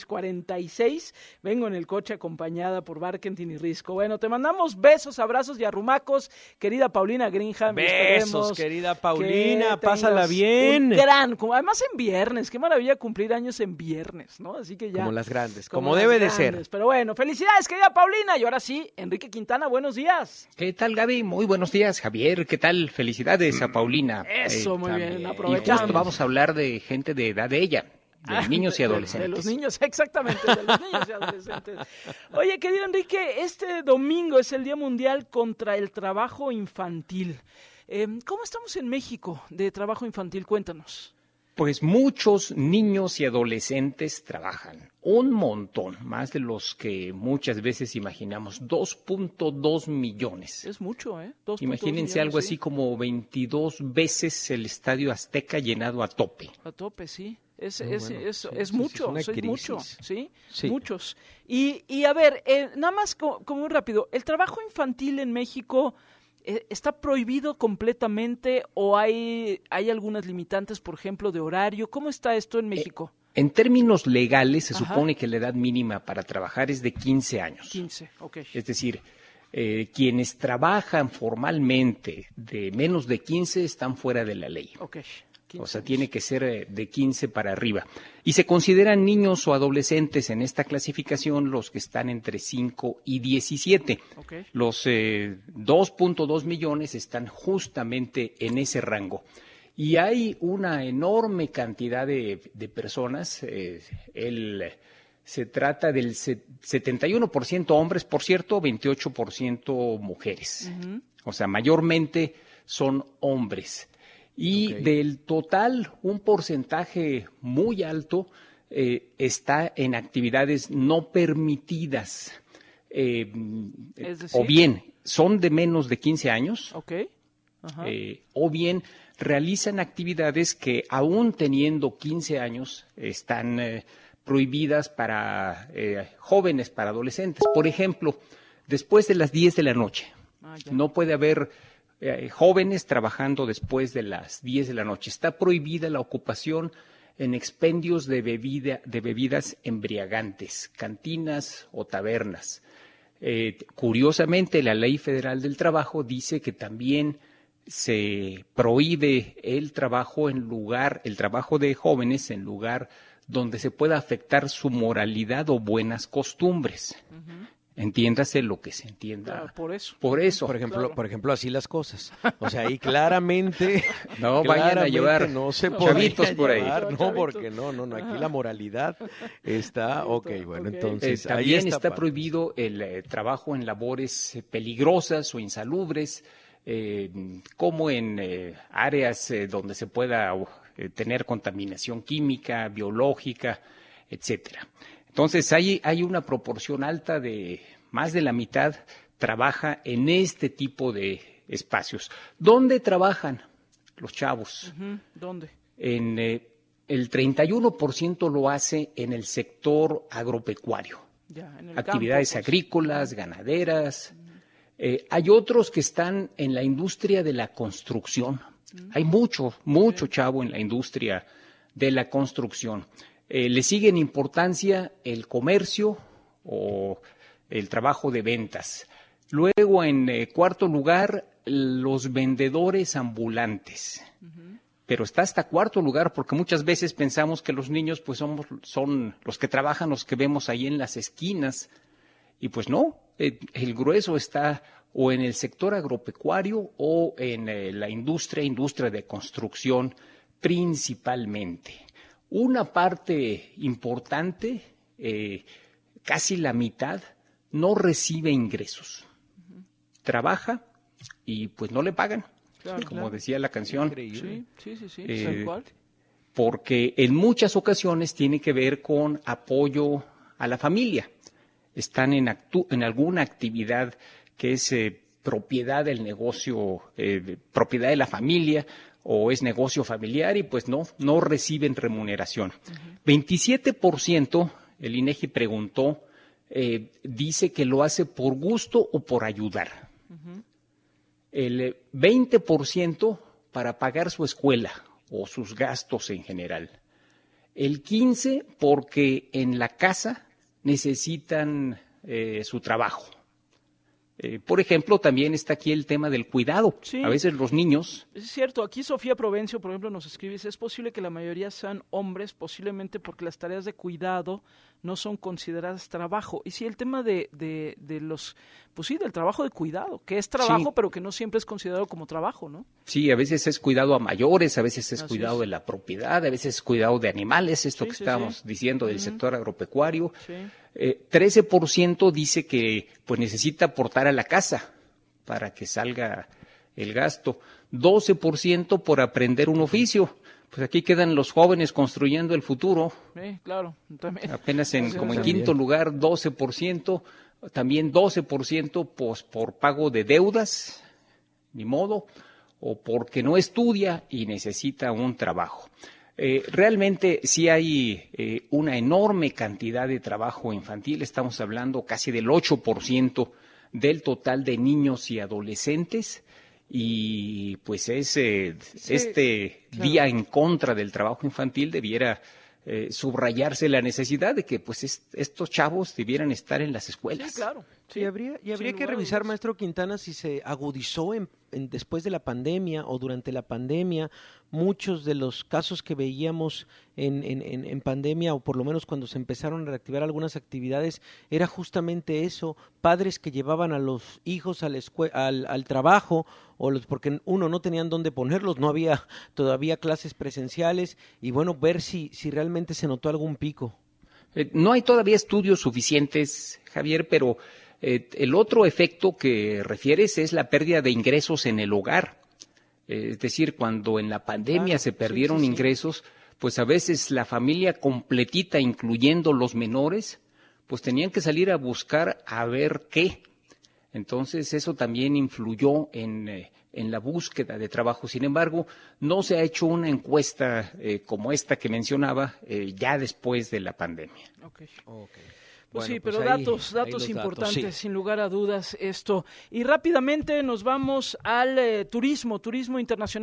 46, vengo en el coche acompañada por Barkentin y Risco. Bueno, te mandamos besos, abrazos y arrumacos, querida Paulina Greenham. Besos, querida Paulina, pásala bien. Además en viernes, qué maravilla cumplir años en viernes, ¿no? Así que ya. Como las grandes, como debe de ser. Pero bueno, felicidades, querida Paulina. Y ahora sí, Enrique Quintana, buenos días. ¿Qué tal, Gaby? Muy buenos días, Javier. ¿Qué tal? Felicidades a Paulina. Eso, muy bien, Y aprovechamos. justo vamos a hablar de gente de edad de ella. De niños y adolescentes. De los niños, exactamente, de los niños y adolescentes. Oye, querido Enrique, este domingo es el Día Mundial contra el Trabajo Infantil. ¿Cómo estamos en México de trabajo infantil? Cuéntanos. Pues muchos niños y adolescentes trabajan, un montón, más de los que muchas veces imaginamos, 2.2 millones. Es mucho, ¿eh? Imagínense algo así como 22 veces el Estadio Azteca llenado a tope. A tope, sí. Es mucho, ¿sí? Sí. Muchos. Y a ver, nada más como muy rápido, ¿el trabajo infantil en México está prohibido completamente o hay algunas limitantes, por ejemplo, de horario? ¿Cómo está esto en México? En términos legales se Ajá. supone que la edad mínima para trabajar es de 15 años. 15, ok. Es decir, quienes trabajan formalmente de menos de 15 están fuera de la ley. Ok. O sea, tiene que ser de 15 para arriba. Y se consideran niños o adolescentes en esta clasificación los que están entre 5 y 17. Okay. Los 2.2 millones están justamente en ese rango. Y hay una enorme cantidad de personas. Se trata del 71% hombres, por cierto, 28% mujeres. Uh-huh. O sea, mayormente son hombres. Y del total, un porcentaje muy alto está en actividades no permitidas. ¿Es decir? O bien son de menos de 15 años, okay. Ajá. O bien realizan actividades que aún teniendo 15 años están prohibidas para jóvenes, para adolescentes. Por ejemplo, después de las 10 de la noche, no puede haber jóvenes trabajando después de las 10 de la noche. Está prohibida la ocupación en expendios de bebidas embriagantes, cantinas o tabernas. Curiosamente, la Ley Federal del Trabajo dice que también se prohíbe el trabajo de jóvenes en lugar donde se pueda afectar su moralidad o buenas costumbres. Uh-huh. Entiéndase lo que se entienda. Claro, por eso. Por ejemplo, así las cosas. O sea, ahí claramente vayan a llevar no se chavitos por ahí. No, porque no, aquí la moralidad está entonces también ahí está prohibido el trabajo en labores peligrosas o insalubres, como en áreas donde se pueda tener contaminación química, biológica, etcétera. Entonces, hay una proporción alta de más de la mitad trabaja en este tipo de espacios. ¿Dónde trabajan los chavos? Uh-huh. ¿Dónde? En el 31% lo hace en el sector agropecuario. En el actividades campo, pues. agrícolas, ganaderas. Hay otros que están en la industria de la construcción. Hay mucho chavo en la industria de la construcción. Le sigue en importancia el comercio o el trabajo de ventas. Luego, en cuarto lugar, los vendedores ambulantes. Uh-huh. Pero está hasta cuarto lugar porque muchas veces pensamos que los niños pues son los que trabajan, los que vemos ahí en las esquinas. Y pues no, el grueso está o en el sector agropecuario o en la industria de construcción principalmente. Una parte importante, casi la mitad, no recibe ingresos. Uh-huh. Trabaja y pues no le pagan, como decía la canción. Increíble. Sí, tal cual. Porque en muchas ocasiones tiene que ver con apoyo a la familia. Están en alguna actividad que es propiedad del negocio, propiedad de la familia, o es negocio familiar y pues no reciben remuneración. Uh-huh. 27%, el INEGI preguntó, dice que lo hace por gusto o por ayudar. Uh-huh. El 20% para pagar su escuela o sus gastos en general. El 15% porque en la casa necesitan su trabajo. Por ejemplo, también está aquí el tema del cuidado. Sí. A veces los niños... Es cierto, aquí Sofía Provencio, por ejemplo, nos escribe, dice, es posible que la mayoría sean hombres, posiblemente porque las tareas de cuidado no son consideradas trabajo. Y sí, el tema de los, pues sí, del trabajo de cuidado, que es trabajo, Sí. pero que no siempre es considerado como trabajo, ¿no? Sí, a veces es cuidado a mayores, a veces es Así cuidado es. de la propiedad, a veces es cuidado de animales, esto Sí, que sí, estábamos sí. diciendo del sector agropecuario. Sí. 13% dice que pues necesita aportar a la casa para que salga el gasto. 12% por aprender un oficio. Pues aquí quedan los jóvenes construyendo el futuro. Claro, también. Apenas como en Sí. quinto lugar, 12%. También 12% pues, por pago de deudas, ni modo, o porque no estudia y necesita un trabajo. Realmente sí hay una enorme cantidad de trabajo infantil, estamos hablando casi del 8% del total de niños y adolescentes, y pues este claro. día en contra del trabajo infantil debiera subrayarse la necesidad de que pues estos chavos debieran estar en las escuelas. Sí, claro. Sí, habría Sin que lugar a revisar, dudas. maestro Quintana, si se agudizó después de la pandemia o durante la pandemia. Muchos de los casos que veíamos en pandemia, o por lo menos cuando se empezaron a reactivar algunas actividades, era justamente eso: padres que llevaban a los hijos al trabajo, porque uno, no tenían dónde ponerlos, no había todavía clases presenciales, y bueno, ver si realmente se notó algún pico. No hay todavía estudios suficientes, Javier, pero el otro efecto que refieres es la pérdida de ingresos en el hogar. Es decir, cuando en la pandemia Claro, se sí, perdieron sí, sí. ingresos, pues a veces la familia completita, incluyendo los menores, pues tenían que salir a buscar a ver qué. Entonces eso también influyó en la búsqueda de trabajo. Sin embargo, no se ha hecho una encuesta como esta que mencionaba ya después de la pandemia. Okay. Okay. Pues Bueno, sí, pues pero ahí datos los importantes, sí. sin lugar a dudas, esto. Y rápidamente nos vamos al turismo internacional.